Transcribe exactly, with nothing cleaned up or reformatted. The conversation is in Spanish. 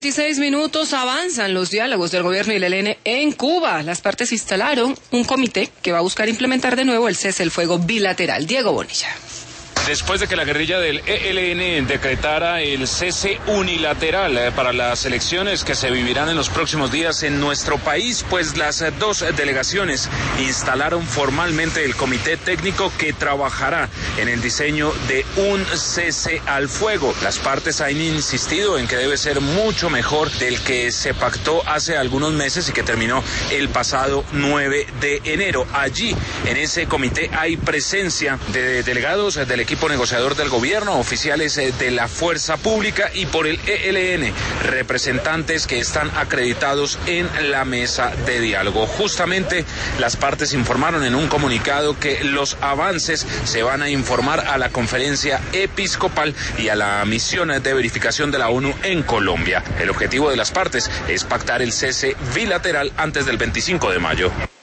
dieciséis minutos, avanzan los diálogos del gobierno y el E L N en Cuba. Las partes instalaron un comité que va a buscar implementar de nuevo el cese el fuego bilateral. Diego Bonilla. Después de que la guerrilla del E L N decretara el cese unilateral para las elecciones que se vivirán en los próximos días en nuestro país, pues las dos delegaciones instalaron formalmente el comité técnico que trabajará en el diseño de un cese al fuego. Las partes han insistido en que debe ser mucho mejor del que se pactó hace algunos meses y que terminó el pasado nueve de enero. Allí, en ese comité, hay presencia de delegados del equipo negociador del gobierno, oficiales de la fuerza pública y por el E L N, representantes que están acreditados en la mesa de diálogo. Justamente las partes informaron en un comunicado que los avances se van a informar a la conferencia episcopal y a la misión de verificación de la ONU en Colombia. El objetivo de las partes es pactar el cese bilateral antes del veinticinco de mayo.